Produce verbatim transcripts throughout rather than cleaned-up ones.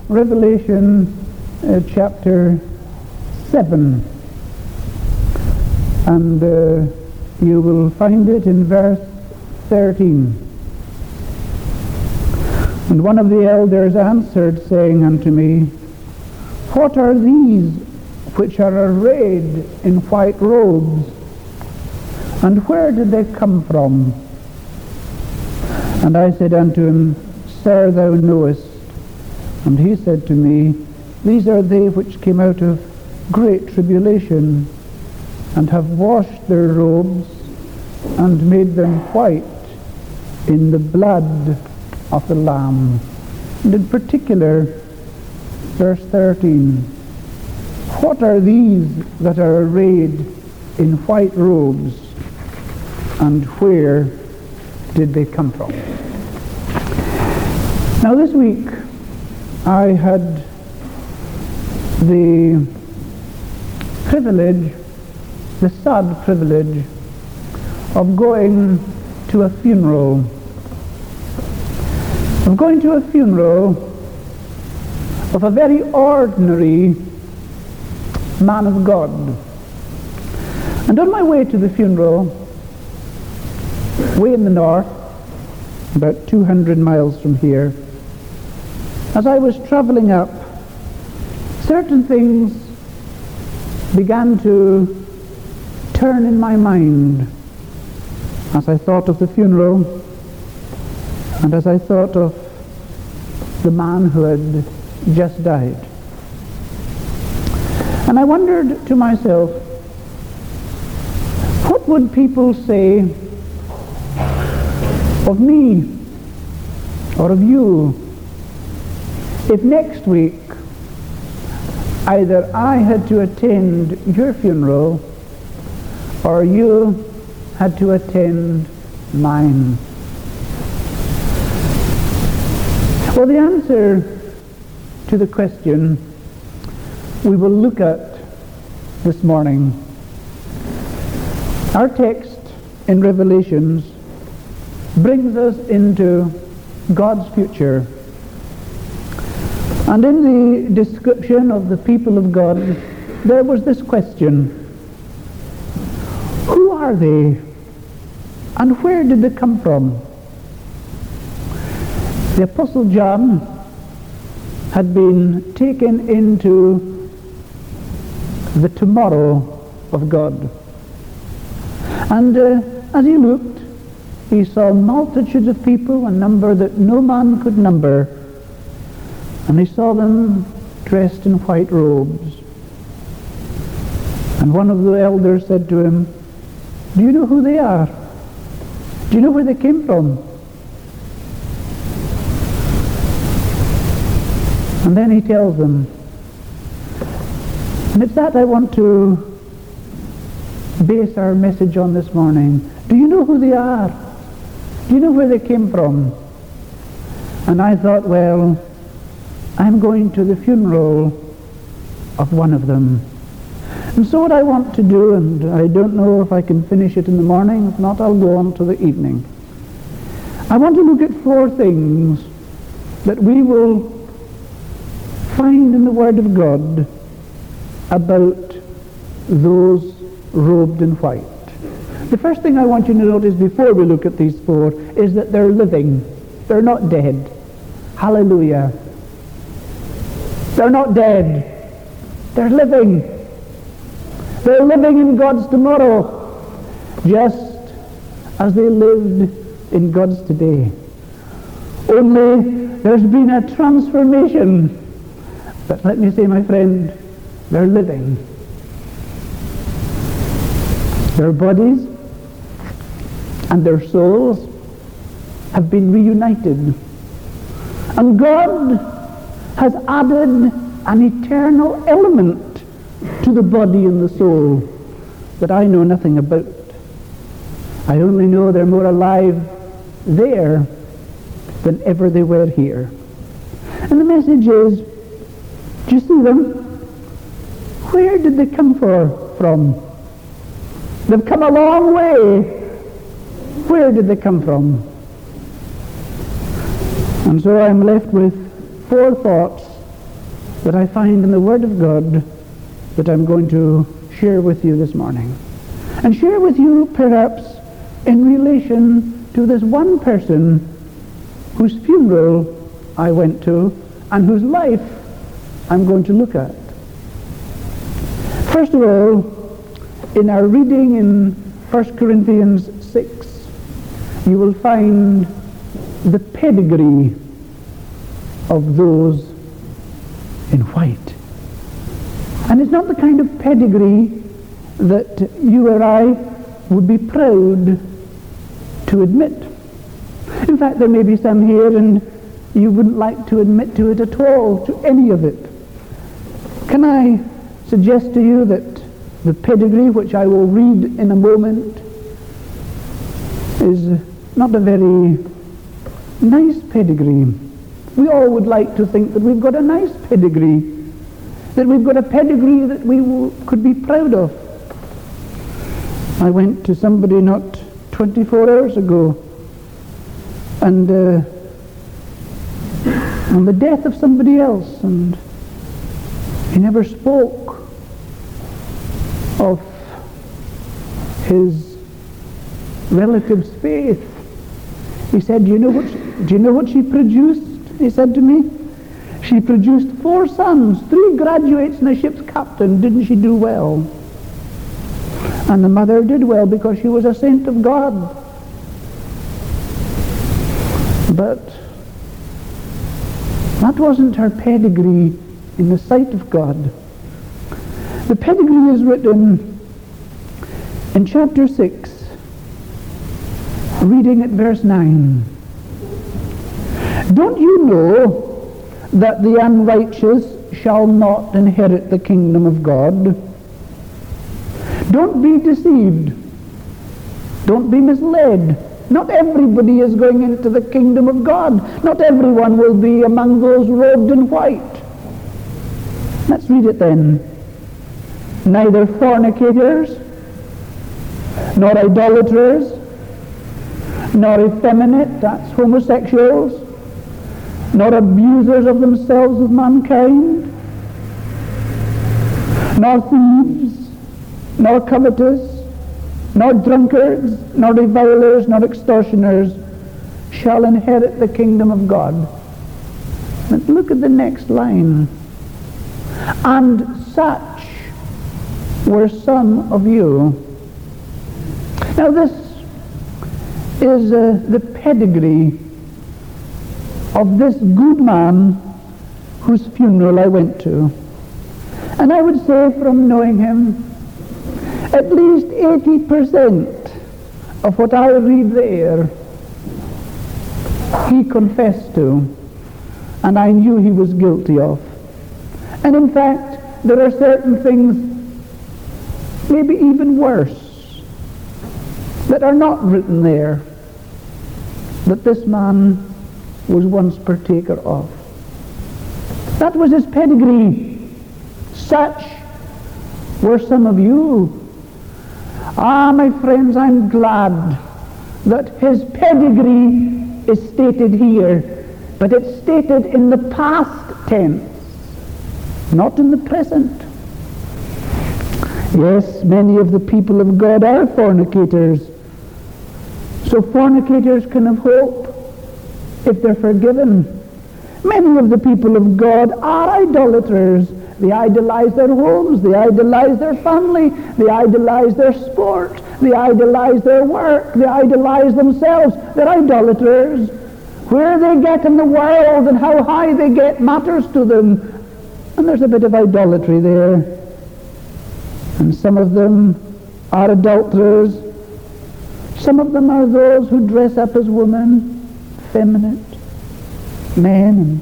Revelation uh, chapter seven, and uh, you will find it in verse thirteen. And one of the elders answered, saying unto me, What are these which are arrayed in white robes, and where did they come from? And I said unto him, Sir, thou knowest. And he said to me, These are they which came out of great tribulation, and have washed their robes, and made them white in the blood of the Lamb. And in particular, verse thirteen, What are these that are arrayed in white robes, and where did they come from? Now this week I had the privilege, the sad privilege, of going to a funeral. Of going to a funeral of a very ordinary man of God. And on my way to the funeral, way in the north, about two hundred miles from here, as I was traveling up, certain things began to turn in my mind as I thought of the funeral and as I thought of the man who had just died. And I wondered to myself, what would people say of me or of you if next week either I had to attend your funeral or you had to attend mine? Well, the answer to the question we will look at this morning. Our text in Revelations brings us into God's future. And in the description of the people of God, there was this question: who are they, and where did they come from? The Apostle John had been taken into the tomorrow of God. And uh, as he looked, he saw multitudes of people, a number that no man could number. And he saw them dressed in white robes. And one of the elders said to him, Do you know who they are? Do you know where they came from? And then he tells them, and it's that I want to base our message on this morning. Do you know who they are? Do you know where they came from? And I thought, well, I'm going to the funeral of one of them. And so what I want to do, and I don't know if I can finish it in the morning, if not I'll go on to the evening. I want to look at four things that we will find in the Word of God about those robed in white. The first thing I want you to notice before we look at these four is that they're living. They're not dead. Hallelujah. They're not dead. They're living. They're living in God's tomorrow, just as they lived in God's today. Only there's been a transformation. But let me say, my friend, they're living. Their bodies and their souls have been reunited. And God has added an eternal element to the body and the soul that I know nothing about. I only know they're more alive there than ever they were here. And the message is, do you see them? Where did they come for, from? They've come a long way. Where did they come from? And so I'm left with four thoughts that I find in the Word of God that I'm going to share with you this morning. And share with you perhaps in relation to this one person whose funeral I went to and whose life I'm going to look at. First of all, in our reading in First Corinthians six, you will find the pedigree of those in white. And it's not the kind of pedigree that you or I would be proud to admit. In fact, there may be some here and you wouldn't like to admit to it at all, to any of it. Can I suggest to you that the pedigree, which I will read in a moment, is not a very nice pedigree. We all would like to think that we've got a nice pedigree, that we've got a pedigree that we w- could be proud of. I went to somebody not twenty-four hours ago, and uh, on the death of somebody else, and he never spoke of his relative's faith. He said, do you know what she, do you know what she produced? He said to me, she produced four sons, three graduates and a ship's captain. Didn't she do well? And the mother did well because she was a saint of God. But that wasn't her pedigree in the sight of God. The pedigree is written in chapter six, reading at verse nine. Don't you know that the unrighteous shall not inherit the kingdom of God? Don't be deceived. Don't be misled. Not everybody is going into the kingdom of God. Not everyone will be among those robed in white. Let's read it then. Neither fornicators, nor idolaters, nor effeminate, that's homosexuals, nor abusers of themselves with mankind, nor thieves, nor covetous, nor drunkards, nor revilers, nor extortioners shall inherit the kingdom of God. But look at the next line. And such were some of you. Now this is uh, the pedigree of this good man whose funeral I went to. And I would say from knowing him, at least eighty percent of what I read there, he confessed to, and I knew he was guilty of. And in fact, there are certain things, maybe even worse, that are not written there, that this man was once partaker of. That was his pedigree. Such were some of you. Ah, my friends, I'm glad that his pedigree is stated here, but it's stated in the past tense, not in the present. Yes, many of the people of God are fornicators, so fornicators can have hope if they're forgiven. Many of the people of God are idolaters. They idolize their homes, they idolize their family, they idolize their sport, they idolize their work, they idolize themselves. They're idolaters. Where they get in the world and how high they get matters to them. And there's a bit of idolatry there. And some of them are adulterers. Some of them are those who dress up as women, feminine men, and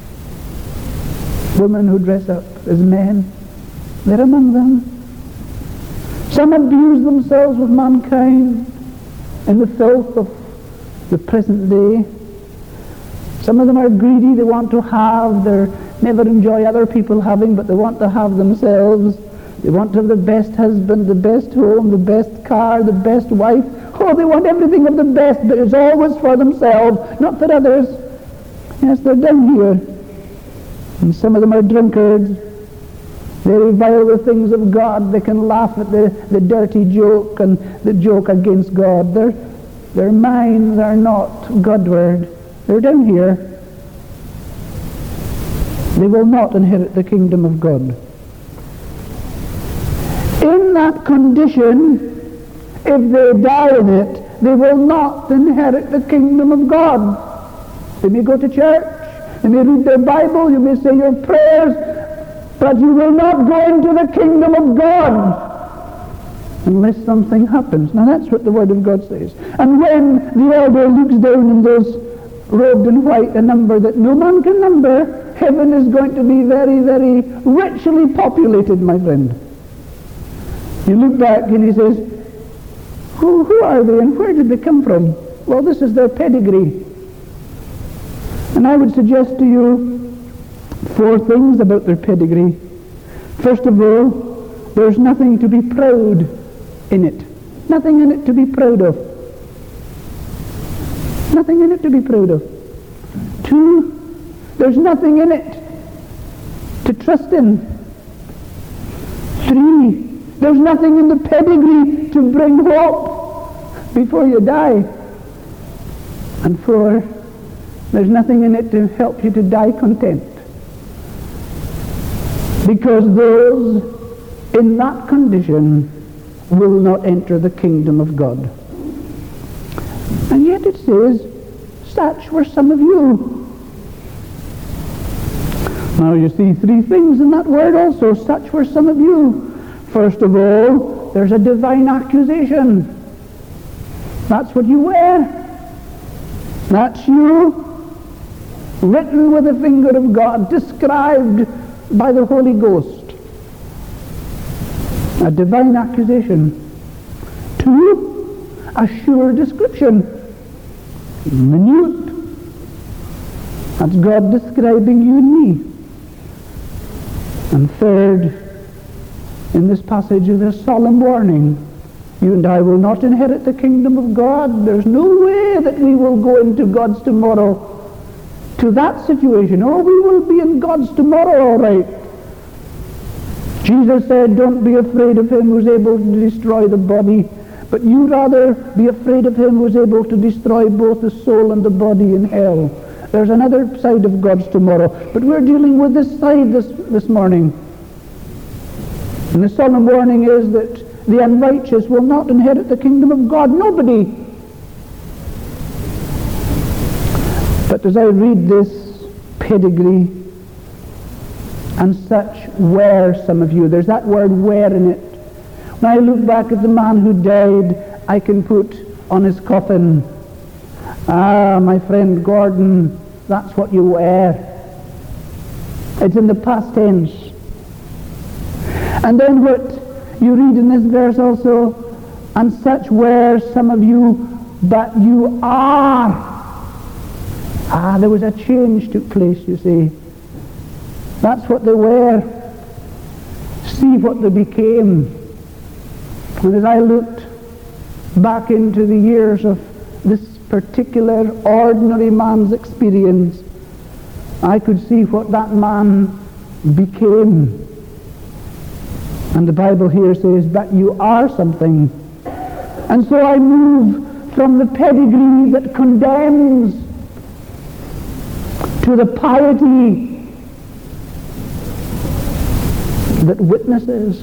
women who dress up as men. They're among them. Some abuse themselves with mankind in the filth of the present day. Some of them are greedy. They want to have. They never enjoy other people having, but they want to have themselves. They want to have the best husband, the best home, the best car, the best wife. Oh, they want everything of the best, but it's always for themselves, not for others. Yes, they're down here. And some of them are drunkards. They revile the things of God. They can laugh at the, the dirty joke and the joke against God. Their, their minds are not Godward. They're down here. They will not inherit the kingdom of God. In that condition, if they die in it, they will not inherit the kingdom of God. They may go to church, they may read their Bible, you may say your prayers, but you will not go into the kingdom of God unless something happens. Now that's what the Word of God says. And when the elder looks down in those robed in white, a number that no man can number, heaven is going to be very, very richly populated, my friend. You look back and he says, who, who are they and where did they come from? Well, this is their pedigree. And I would suggest to you four things about their pedigree. First of all, there's nothing to be proud in it. Nothing in it to be proud of. Nothing in it to be proud of. Two, there's nothing in it to trust in. Three, there's nothing in the pedigree to bring hope before you die. And four, there's nothing in it to help you to die content. Because those in that condition will not enter the kingdom of God. And yet it says, such were some of you. Now you see three things in that word also, such were some of you. First of all, there's a divine accusation. That's what you wear. That's you, written with the finger of God, described by the Holy Ghost. A divine accusation. Two, a sure description. Minute. That's God describing you and me. And third, in this passage there's a solemn warning. You and I will not inherit the kingdom of God. There's no way that we will go into God's tomorrow. To that situation, oh, we will be in God's tomorrow, all right. Jesus said, don't be afraid of him who's able to destroy the body, but you rather be afraid of him who's able to destroy both the soul and the body in hell. There's another side of God's tomorrow, but we're dealing with this side this, this morning. And the solemn warning is that the unrighteous will not inherit the kingdom of God. Nobody. But as I read this pedigree, and such were some of you, there's that word were in it. When I look back at the man who died, I can put on his coffin, ah, my friend Gordon, that's what you were. It's in the past tense. And then what you read in this verse also, and such were some of you, but you are. Ah, there was a change took place, you see. That's what they were. See what they became. And as I looked back into the years of this particular ordinary man's experience, I could see what that man became. And the Bible here says, but you are something. And so I move from the pedigree that condemns to the piety that witnesses.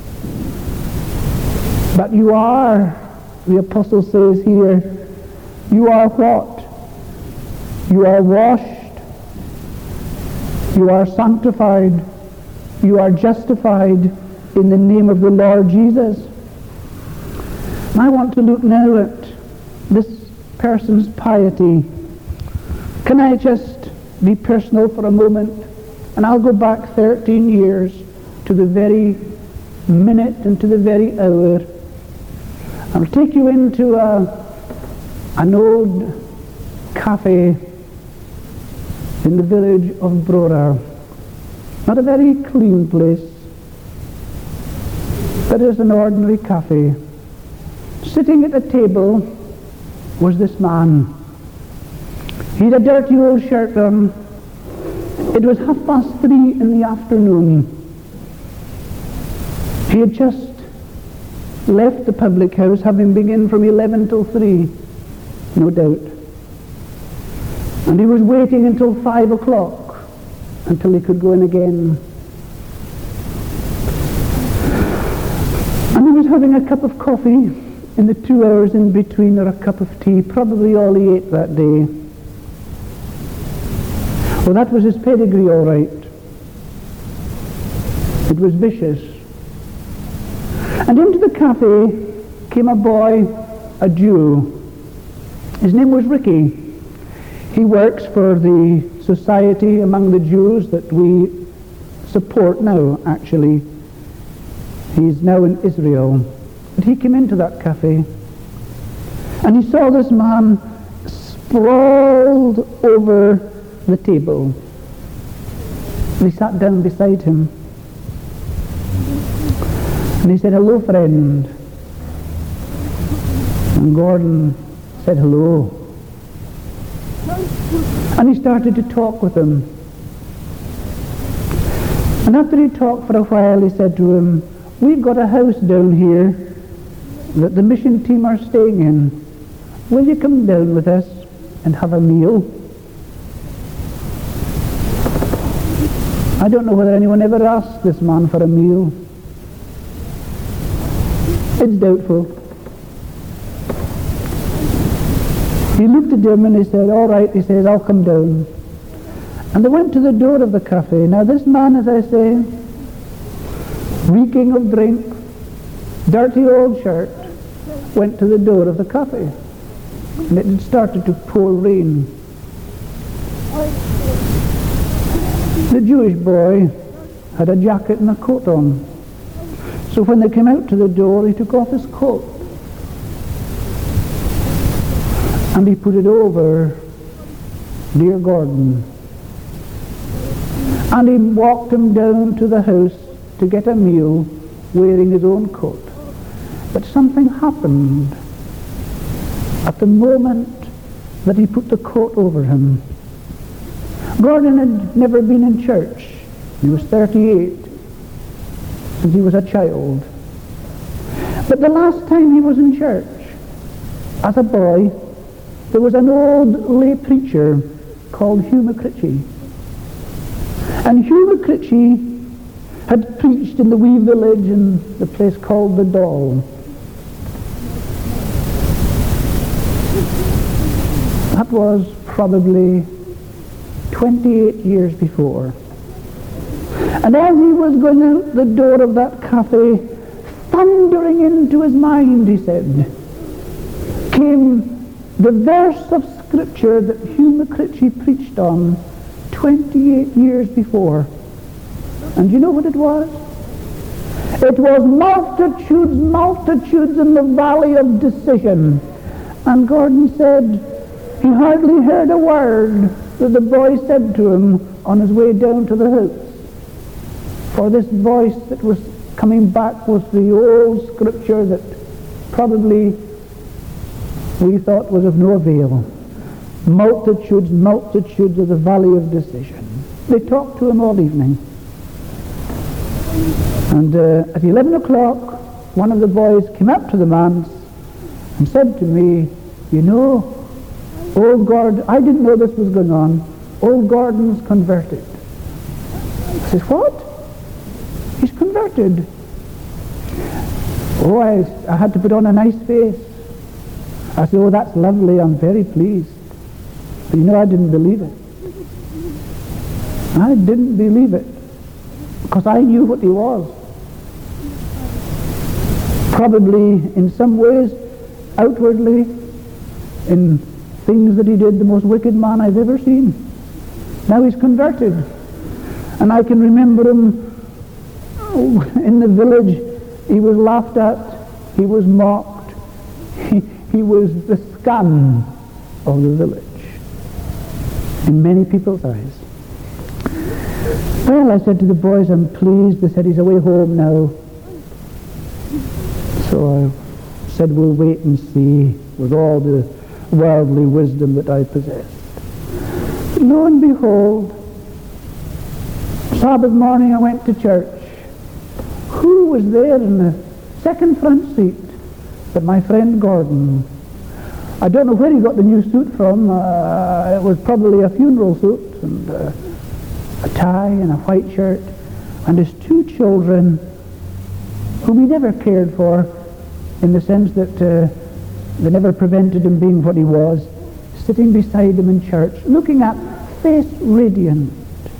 But you are, the apostle says here, you are what? You are washed. You are sanctified. You are justified in the name of the Lord Jesus. And I want to look now at this person's piety. Can I just be personal for a moment? And I'll go back thirteen years to the very minute and to the very hour. I'll take you into a, an old cafe in the village of Brora. Not a very clean place, but it's an ordinary cafe. Sitting at a table was this man. He had a dirty old shirt on, It was half past three in the afternoon. He had just left the public house, having been in from eleven till three, no doubt. And he was waiting until five o'clock, until he could go in again. And he was having a cup of coffee in the two hours in between, or a cup of tea, probably all he ate that day. Well, that was his pedigree, all right. It was vicious. And into the cafe came a boy, a Jew. His name was Ricky. He works for the society among the Jews that we support now, actually. He's now in Israel. But he came into that cafe, and he saw this man sprawled over the table. And he sat down beside him. And he said, "Hello, friend." And Gordon said, "Hello." And he started to talk with him. And after he talked for a while, he said to him, "We've got a house down here that the mission team are staying in. Will you come down with us and have a meal?" I don't know whether anyone ever asked this man for a meal. It's doubtful. He looked at him and he said, "All right," he says, "I'll come down." And they went to the door of the cafe. Now this man, as I say, reeking of drink, dirty old shirt, went to the door of the cafe. And it had started to pour rain. The Jewish boy had a jacket and a coat on. So when they came out to the door, he took off his coat and he put it over dear Gordon. And he walked him down to the house to get a meal wearing his own coat. But something happened at the moment that he put the coat over him. Gordon had never been in church. He was thirty-eight, and he was a child. But the last time he was in church, as a boy, there was an old lay preacher called Hugh McCritchie. And Hugh McCritchie had preached in the wee village in the place called the Doll. That was probably twenty-eight years before. And as he was going out the door of that cafe, thundering into his mind, he said, came the verse of Scripture that Hugh McCritchie preached on twenty-eight years before. And do you know what it was? It was multitudes, multitudes in the valley of decision. And Gordon said he hardly heard a word that the boy said to him on his way down to the house. For this voice that was coming back was the old Scripture that probably we thought was of no avail. Multitudes, multitudes of the valley of decision. They talked to him all evening. And uh, at eleven o'clock, one of the boys came up to the manse and said to me, "You know, old Gordon," I didn't know this was going on, "old Gordon's converted." I said, "What? He's converted?" Oh, I, I had to put on a nice face. I said, "Oh, that's lovely, I'm very pleased." But you know, I didn't believe it. I didn't believe it, because I knew what he was. Probably in some ways, outwardly, in things that he did, the most wicked man I've ever seen. Now he's converted. And I can remember him oh, in the village. He was laughed at, he was mocked, he, he was the scum of the village in many people's eyes. Well, I said to the boys, "I'm pleased." They said, "He's away home now." So I said, "We'll wait and see," with all the worldly wisdom that I possessed. But lo and behold, Sabbath morning I went to church. Who was there in the second front seat but my friend Gordon? I don't know where he got the new suit from. Uh, it was probably a funeral suit, and uh, a tie and a white shirt, and his two children, whom he never cared for, in the sense that uh, they never prevented him being what he was, sitting beside him in church, looking at face radiant.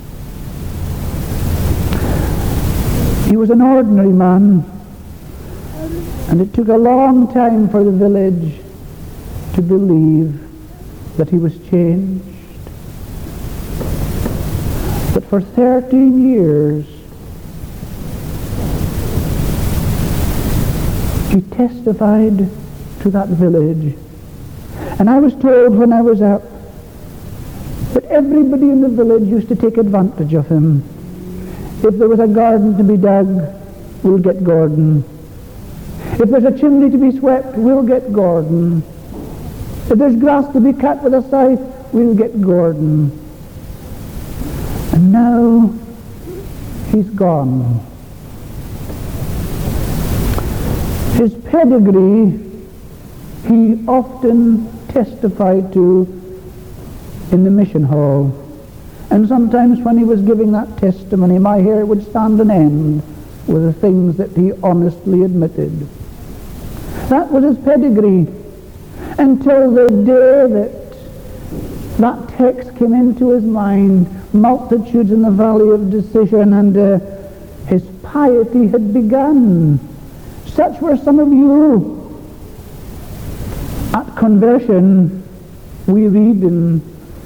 He was an ordinary man, and it took a long time for the village to believe that he was changed. But for thirteen years, he testified to that village. And I was told when I was up that everybody in the village used to take advantage of him. If there was a garden to be dug, we'll get Gordon. If there's a chimney to be swept, we'll get Gordon. If there's grass to be cut with a scythe, we'll get Gordon. And now he's gone. His pedigree he often testified to in the mission hall. And sometimes when he was giving that testimony, my hair would stand on end with the things that he honestly admitted. That was his pedigree, until the day that that text came into his mind, multitudes in the valley of decision, and uh, his piety had begun. Such were some of you. At conversion, we read in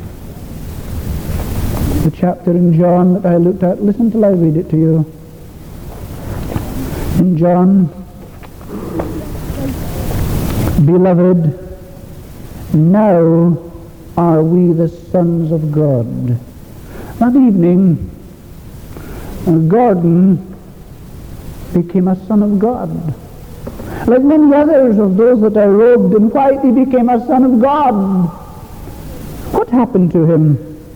the chapter in John that I looked at. Listen till I read it to you. In John, beloved, now are we the sons of God. That evening, uh, Gordon became a son of God. Like many others of those that are robed in white, he became a son of God. What happened to him?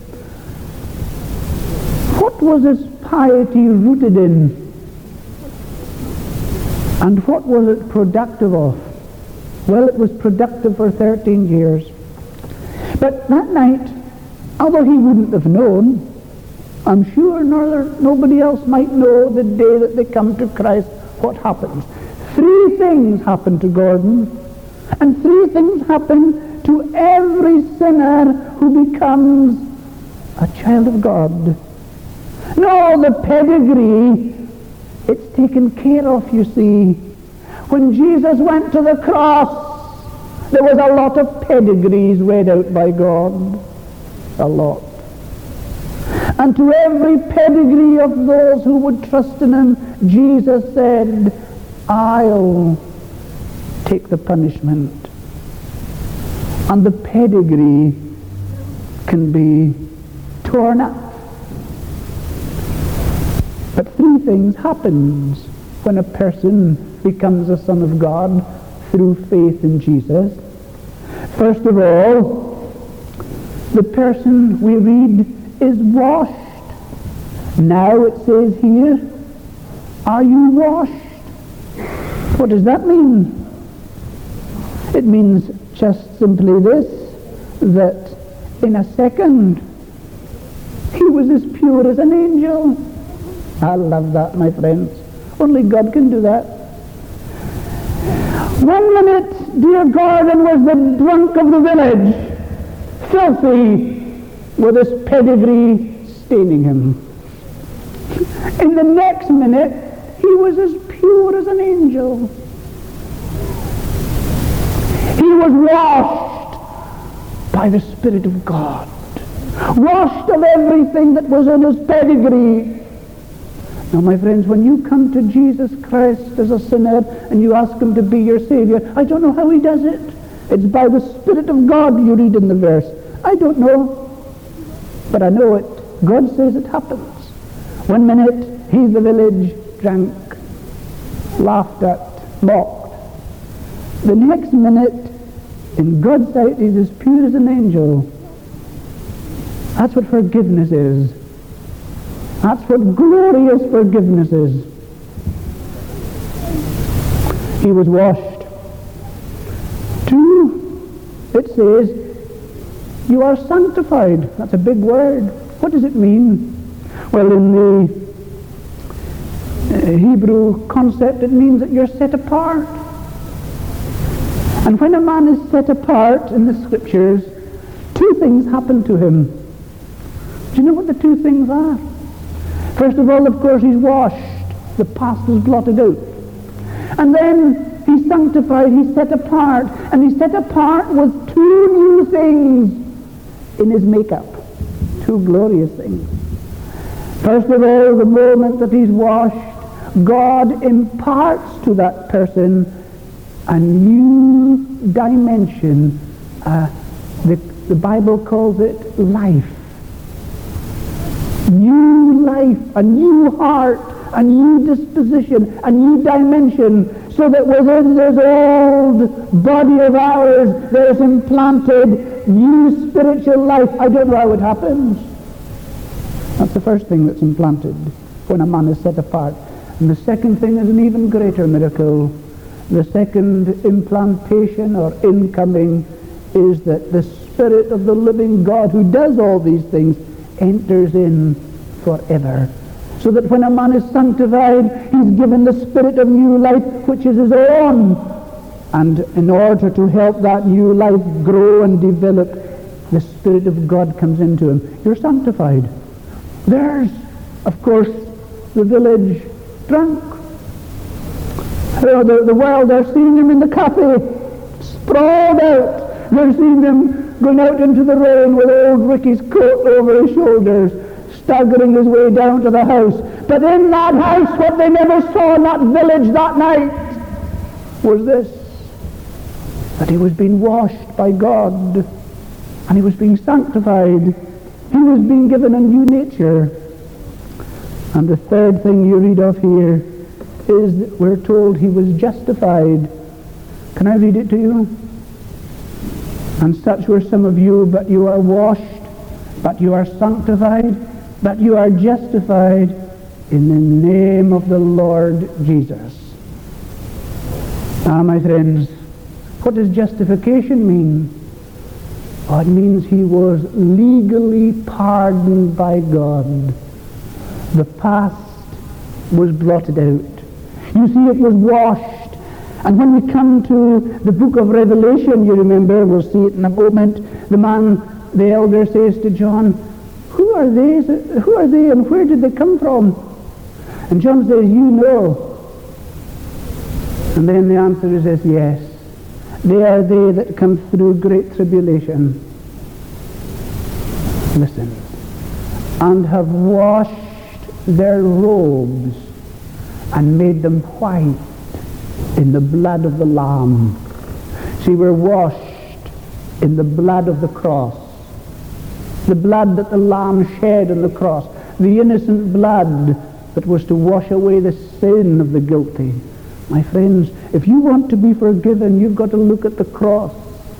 What was his piety rooted in? And what was it productive of? Well, it was productive for thirteen years. But that night, although he wouldn't have known, I'm sure nor nobody else might know the day that they come to Christ, what happens. Three things happen to Gordon, and three things happen to every sinner who becomes a child of God. No, the pedigree, it's taken care of, you see. When Jesus went to the cross, there was a lot of pedigrees read out by God. A lot. And to every pedigree of those who would trust in him, Jesus said, I'll take the punishment. And the pedigree can be torn up. But three things happens when a person becomes a son of God through faith in Jesus. First of all, the person we read is washed. Now it says here, are you washed? What does that mean? It means just simply this, that in a second he was as pure as an angel. I love that, my friends. Only God can do that. One minute, dear Gordon was the drunk of the village, filthy, with his pedigree staining him. In the next minute, he was as pure as an angel. He was washed by the Spirit of God, washed of everything that was in his pedigree. Now, my friends, when you come to Jesus Christ as a sinner and you ask him to be your Savior, I don't know how he does it. It's by the Spirit of God, you read in the verse. I don't know, but I know it. God says it happens. One minute, he's the village, drank, laughed at, mocked. The next minute, in God's sight, he's as pure as an angel. That's what forgiveness is. That's what glorious forgiveness is. He was washed. Two, it says, you are sanctified. That's a big word. What does it mean? Well, in the uh, Hebrew concept, it means that you're set apart. And when a man is set apart in the Scriptures, two things happen to him. Do you know what the two things are? First of all, of course, he's washed. The past is blotted out. And then he's sanctified, he's set apart. And he's set apart with two new things in his makeup. Two glorious things. First of all, the moment that he's washed, God imparts to that person a new dimension. Uh, the, the Bible calls it life. New life, a new heart, a new disposition, a new dimension, so that within this old body of ours there is implanted new spiritual life. I don't know how it happens. That's the first thing that's implanted when a man is set apart. And the second thing is an even greater miracle. The second implantation or incoming is that the Spirit of the living God who does all these things enters in forever. So that when a man is sanctified, he's given the spirit of new life, which is his own. And in order to help that new life grow and develop, the Spirit of God comes into him. You're sanctified. There's, of course, the village drunk. The, the world, they're seeing him in the cafe, sprawled out. They're seeing him going out into the rain with old Ricky's coat over his shoulders, staggering his way down to the house. But in that house, what they never saw in that village that night was this, that he was being washed by God, and he was being sanctified. He was being given a new nature. And the third thing you read of here is that we're told he was justified. Can I read it to you? And such were some of you, but you are washed, but you are sanctified, but you are justified in the name of the Lord Jesus. Ah, my friends, what does justification mean? Oh, it means he was legally pardoned by God. The past was blotted out. You see, it was washed. And when we come to the book of Revelation, you remember, we'll see it in a moment, the man, the elder says to John, Who are they? Who are they and where did they come from? And John says, you know. And then the answer is this, yes. They are they that come through great tribulation. Listen. And have washed their robes and made them white in the blood of the Lamb. See, we're washed in the blood of the cross. The blood that the Lamb shed on the cross. The innocent blood that was to wash away the sin of the guilty. My friends, if you want to be forgiven, you've got to look at the cross.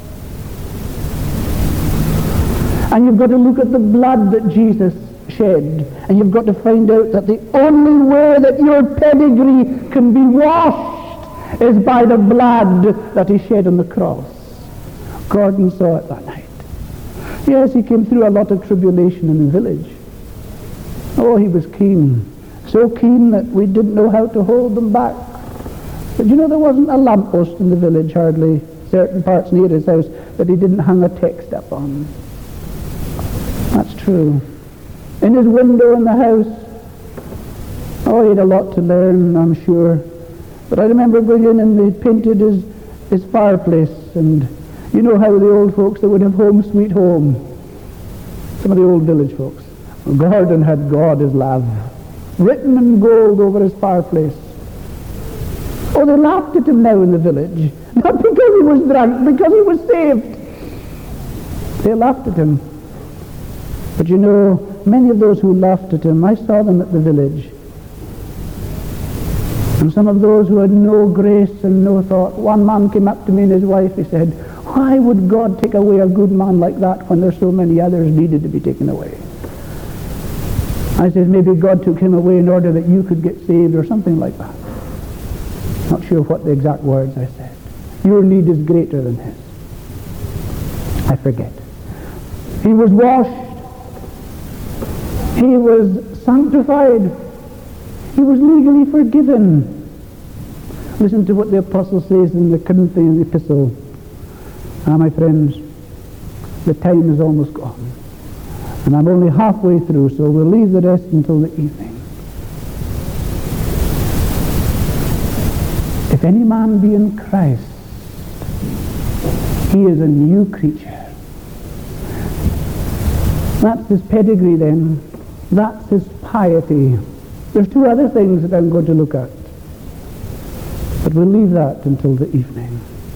And you've got to look at the blood that Jesus shed. And you've got to find out that the only way that your pedigree can be washed is by the blood that he shed on the cross. Gordon saw it that night. Yes, he came through a lot of tribulation in the village. Oh, he was keen. So keen that we didn't know how to hold them back. But you know, there wasn't a lamppost in the village, hardly, certain parts near his house, that he didn't hang a text up on. That's true. In his window in the house, oh, he had a lot to learn, I'm sure. But I remember going in and they painted his, his fireplace, and you know how the old folks, they would have Home Sweet Home. Some of the old village folks. Well, Gordon had God is love, written in gold over his fireplace. Oh, they laughed at him now in the village. Not because he was drunk, because he was saved. They laughed at him. But you know, many of those who laughed at him, I saw them at the village. And some of those who had no grace and no thought. One man came up to me and his wife, he said, why would God take away a good man like that when there's so many others needed to be taken away? I said, maybe God took him away in order that you could get saved or something like that. Not sure what the exact words I said. Your need is greater than his. I forget. He was washed. He was sanctified. He was legally forgiven. Listen to what the apostle says in the Corinthian epistle. Ah, my friends, the time is almost gone. And I'm only halfway through, so we'll leave the rest until the evening. If any man be in Christ, he is a new creature. That's his pedigree then. That's his piety. There's two other things that I'm going to look at. But we'll leave that until the evening.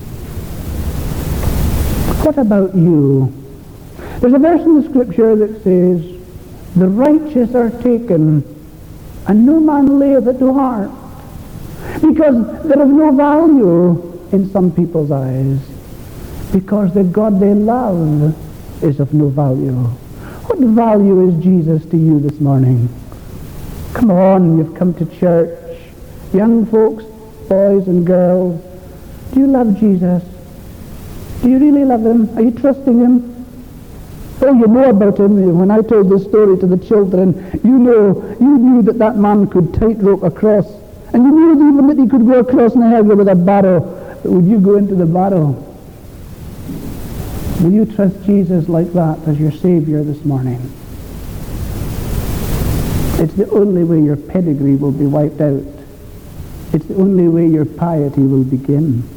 What about you? There's a verse in the scripture that says, the righteous are taken, and no man layeth it to heart. Because there is no value in some people's eyes. Because the God they love is of no value. What value is Jesus to you this morning? Come on, you've come to church. Young folks, boys and girls, do you love Jesus? Do you really love him? Are you trusting him? Oh, you know about him. When I told this story to the children, you know, you knew that that man could tightrope across. And you knew even that he could go across Niagara with a barrow. But would you go into the barrow? Will you trust Jesus like that as your Savior this morning? It's the only way your pedigree will be wiped out. It's the only way your piety will begin.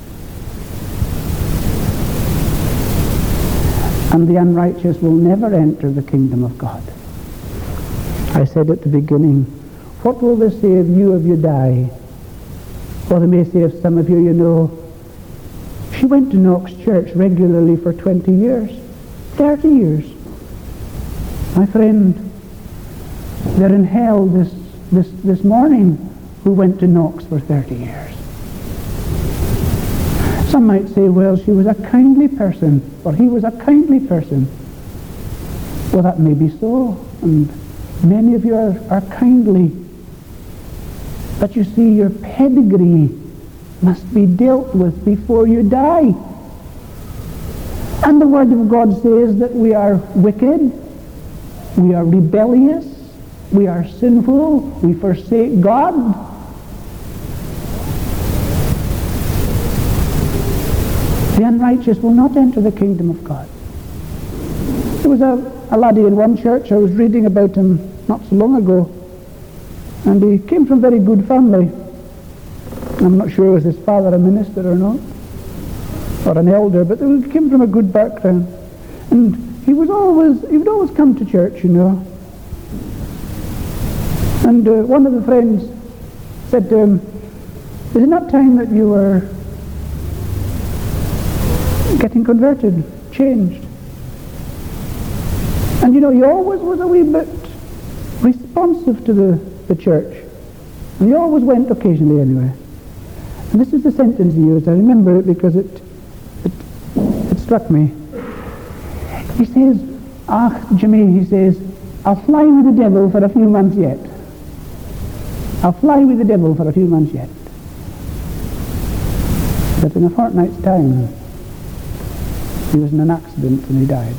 And the unrighteous will never enter the kingdom of God. I said at the beginning, what will they say of you if you die? Or they may say of some of you, you know, she went to Knox Church regularly for twenty years, thirty years. My friend, they're in hell this, this, this morning who went to Knox for thirty years. Some might say, well, she was a kindly person, or he was a kindly person. Well, that may be so, and many of you are, are kindly. But you see, your pedigree must be dealt with before you die. And the Word of God says that we are wicked, we are rebellious, we are sinful, we forsake God. The unrighteous will not enter the kingdom of God. There was a, a laddie in one church, I was reading about him not so long ago, and he came from a very good family. I'm not sure was his father a minister or not, or an elder, but he came from a good background. And he was always, he would always come to church, you know. And uh, one of the friends said to him, is it not time that you were getting converted, changed? And you know, he always was a wee bit responsive to the, the church. And he always went occasionally anyway. And this is the sentence he used. I remember it because it, it, it struck me. He says, ah, Jimmy, he says, I'll fly with the devil for a few months yet. I'll fly with the devil for a few months yet. But in a fortnight's time, he was in an accident and he died.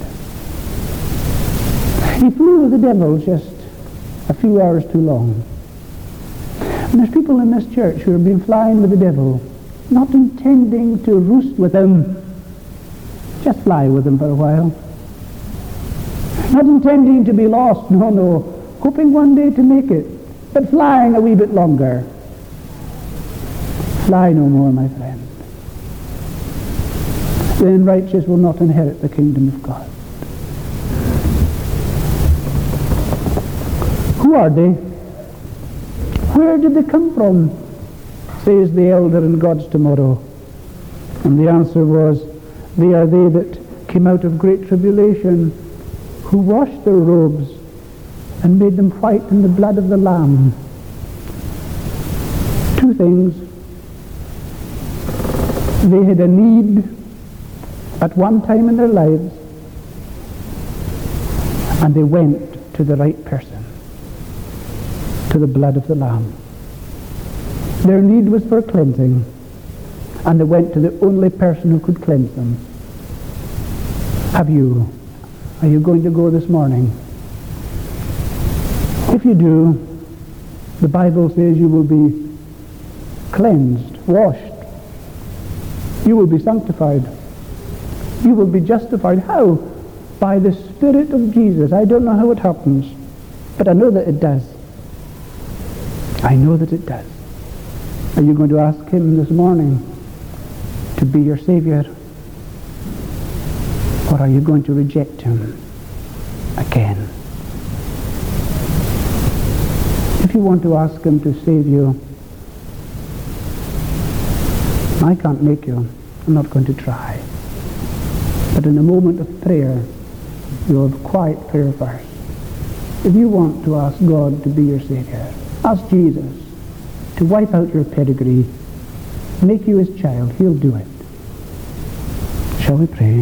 He flew with the devil just a few hours too long. And there's people in this church who have been flying with the devil, not intending to roost with him, just fly with him for a while. Not intending to be lost, no, no, hoping one day to make it, but flying a wee bit longer. Fly no more, my friend. The unrighteous will not inherit the kingdom of God. Who are they? Where did they come from? Says the elder in God's tomorrow. And the answer was, they are they that came out of great tribulation, who washed their robes and made them white in the blood of the Lamb. Two things. They had a need at one time in their lives, and they went to the right person. to the blood of the Lamb. Their need was for cleansing, and they went to the only person who could cleanse them. Have you? Are you going to go this morning? If you do, the Bible says you will be cleansed, washed. You will be sanctified. You will be justified. How? By the Spirit of Jesus. I don't know how it happens, but I know that it does. I know that it does. Are you going to ask him this morning to be your Savior? Or are you going to reject him again? If you want to ask him to save you, I can't make you. I'm not going to try. But in a moment of prayer, you'll have quiet prayer first. If you want to ask God to be your Savior, ask Jesus to wipe out your pedigree, make you his child. He'll do it. Shall we pray?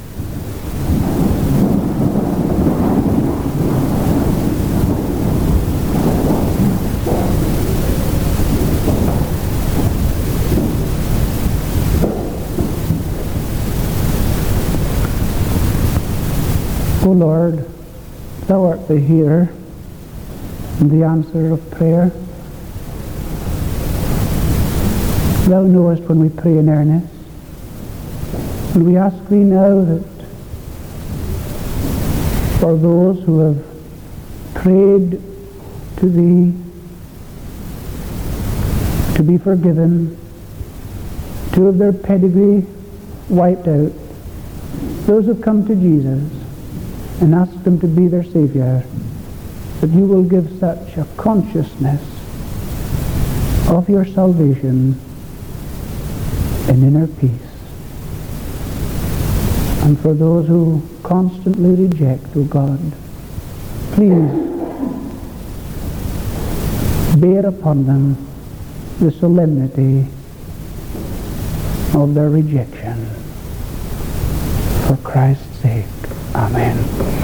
O Lord, thou art the hearer and the answerer of prayer. Thou knowest when we pray in earnest. And we ask thee now that for those who have prayed to thee to be forgiven, to have their pedigree wiped out, those who come to Jesus and ask him to be their Savior, that you will give such a consciousness of your salvation and inner peace. And for those who constantly reject, O God, please bear upon them the solemnity of their rejection. For Christ's sake. Amen.